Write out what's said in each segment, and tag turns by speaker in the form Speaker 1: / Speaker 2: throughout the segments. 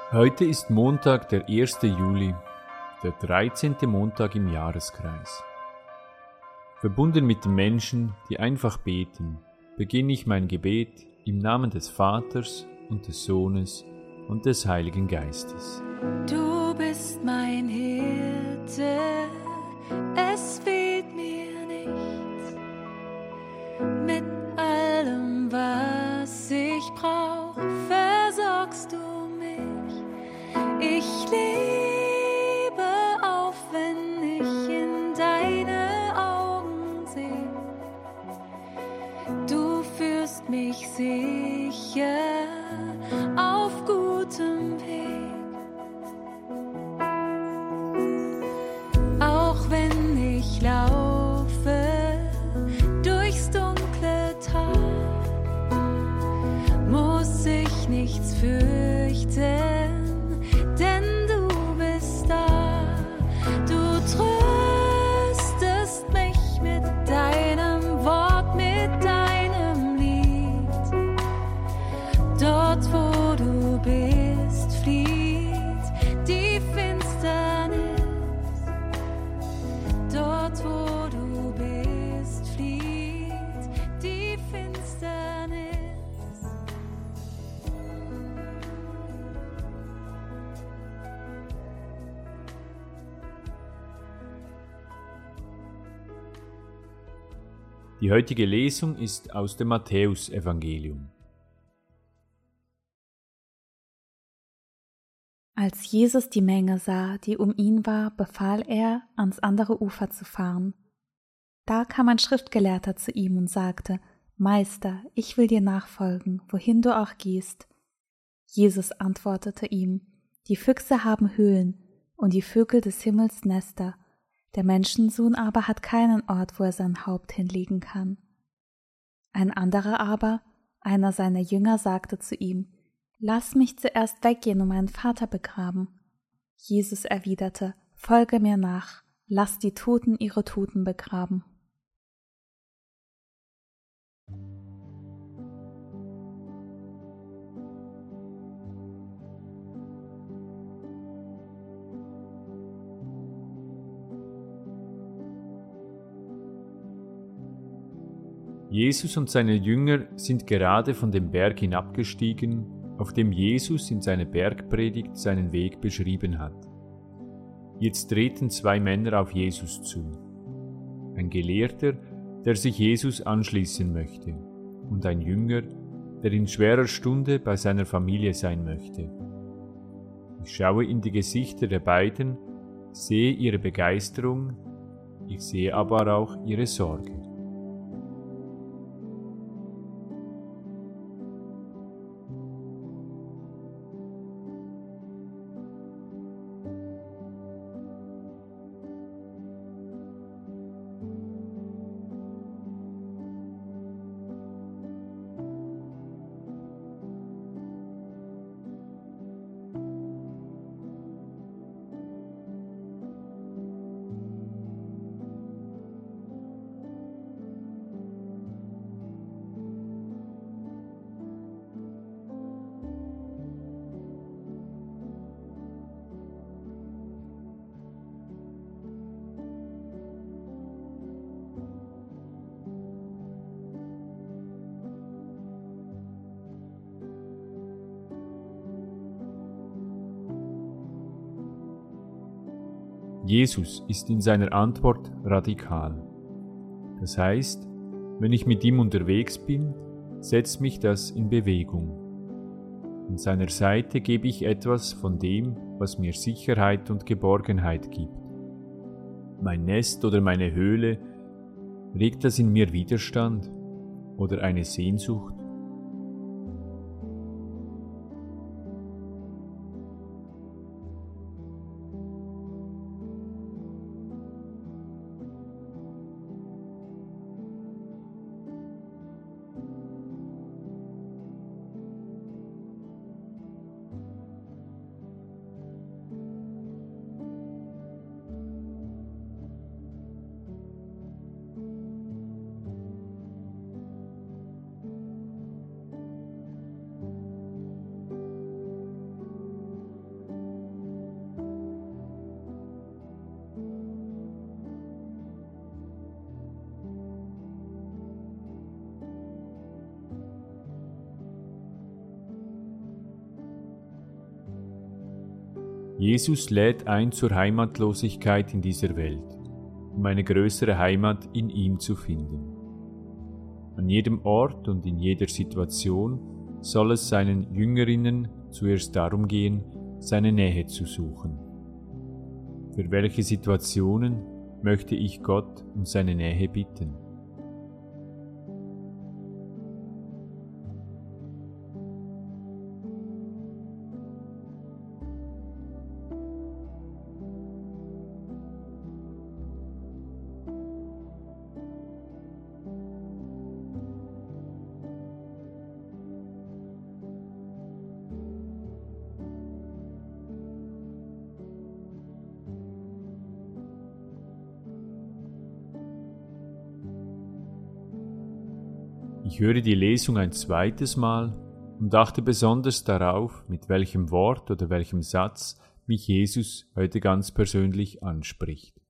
Speaker 1: Heute ist Montag, der 1. Juli, der 13. Montag im Jahreskreis. Verbunden mit den Menschen, die einfach beten, beginne ich mein Gebet im Namen des Vaters und des Sohnes und des Heiligen Geistes.
Speaker 2: Du bist mein Hirte, es fehlt mir nichts. Mit allem, was ich brauche, versorgst du mich. Ich lebe auf, wenn ich in deine Augen sehe. Du führst mich sicher auf gutem Weg. Auch wenn ich laufe durchs dunkle Tal, muss ich nichts fürchten, denn du bist da. Du tröstest mich mit deinem Wort, mit deinem Lied. Dort, wo du bist, flieht die Finsternis. Dort, wo du bist, flieht die Finsternis.
Speaker 1: Die heutige Lesung ist aus dem Matthäusevangelium.
Speaker 3: Als Jesus die Menge sah, die um ihn war, befahl er, ans andere Ufer zu fahren. Da kam ein Schriftgelehrter zu ihm und sagte: Meister, ich will dir nachfolgen, wohin du auch gehst. Jesus antwortete ihm: Die Füchse haben Höhlen und die Vögel des Himmels Nester, der Menschensohn aber hat keinen Ort, wo er sein Haupt hinlegen kann. Ein anderer aber, einer seiner Jünger, sagte zu ihm: Lass mich zuerst weggehen und meinen Vater begraben. Jesus erwiderte: Folge mir nach, lass die Toten ihre Toten begraben.
Speaker 1: Jesus und seine Jünger sind gerade von dem Berg hinabgestiegen, auf dem Jesus in seiner Bergpredigt seinen Weg beschrieben hat. Jetzt treten zwei Männer auf Jesus zu. Ein Gelehrter, der sich Jesus anschließen möchte, und ein Jünger, der in schwerer Stunde bei seiner Familie sein möchte. Ich schaue in die Gesichter der beiden, sehe ihre Begeisterung, ich sehe aber auch ihre Sorge. Jesus ist in seiner Antwort radikal. Das heißt, wenn ich mit ihm unterwegs bin, setzt mich das in Bewegung. An seiner Seite gebe ich etwas von dem, was mir Sicherheit und Geborgenheit gibt. Mein Nest oder meine Höhle, regt das in mir Widerstand oder eine Sehnsucht? Jesus lädt ein zur Heimatlosigkeit in dieser Welt, um eine größere Heimat in ihm zu finden. An jedem Ort und in jeder Situation soll es seinen Jüngerinnen zuerst darum gehen, seine Nähe zu suchen. Für welche Situationen möchte ich Gott um seine Nähe bitten? Ich höre die Lesung ein zweites Mal und achte besonders darauf, mit welchem Wort oder welchem Satz mich Jesus heute ganz persönlich anspricht.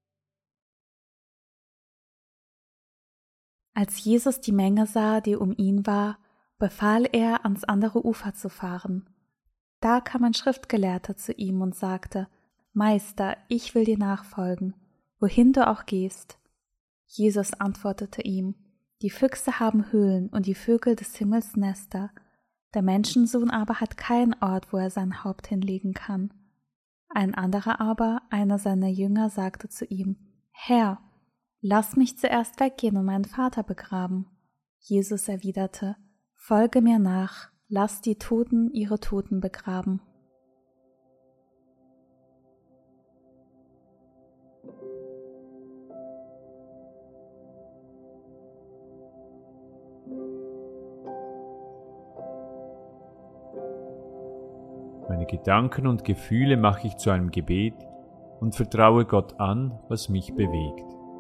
Speaker 3: Als Jesus die Menge sah, die um ihn war, befahl er, ans andere Ufer zu fahren. Da kam ein Schriftgelehrter zu ihm und sagte: Meister, ich will dir nachfolgen, wohin du auch gehst. Jesus antwortete ihm: Die Füchse haben Höhlen und die Vögel des Himmels Nester, der Menschensohn aber hat keinen Ort, wo er sein Haupt hinlegen kann. Ein anderer aber, einer seiner Jünger, sagte zu ihm: Herr, lass mich zuerst weggehen und meinen Vater begraben. Jesus erwiderte: Folge mir nach, lass die Toten ihre Toten begraben.
Speaker 1: Meine Gedanken und Gefühle mache ich zu einem Gebet und vertraue Gott an, was mich bewegt.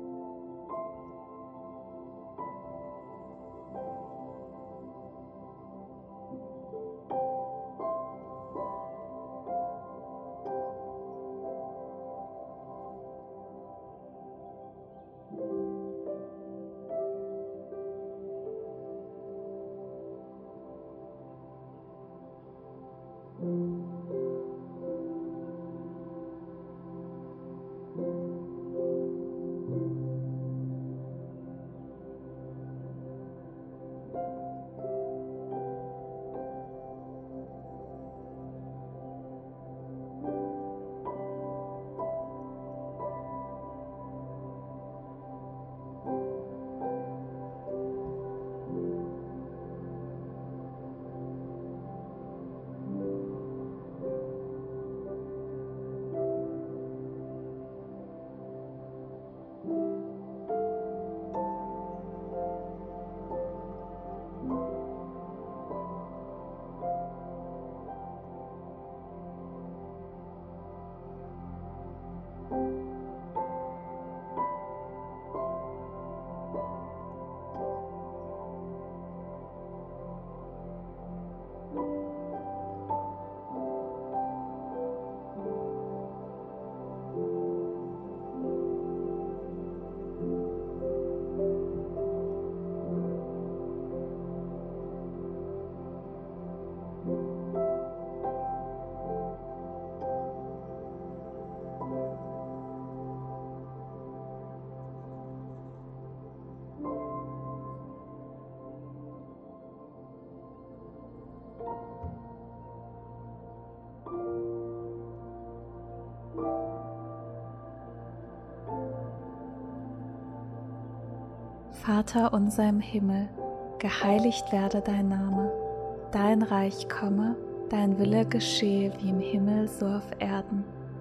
Speaker 3: Vater unser im Himmel, geheiligt werde dein Name, dein Reich komme, dein Wille geschehe wie im Himmel so auf Erden.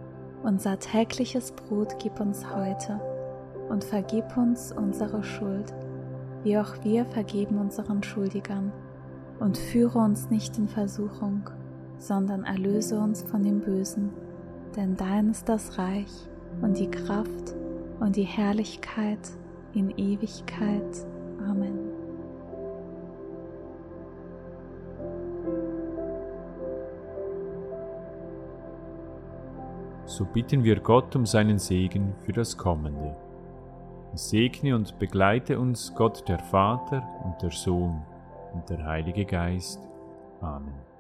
Speaker 3: Unser tägliches Brot gib uns heute und vergib uns unsere Schuld, wie auch wir vergeben unseren Schuldigern. Und führe uns nicht in Versuchung, sondern erlöse uns von dem Bösen. Denn dein ist das Reich und die Kraft und die Herrlichkeit in Ewigkeit. Amen.
Speaker 1: So bitten wir Gott um seinen Segen für das Kommende. Segne und begleite uns Gott der Vater und der Sohn und der Heilige Geist. Amen.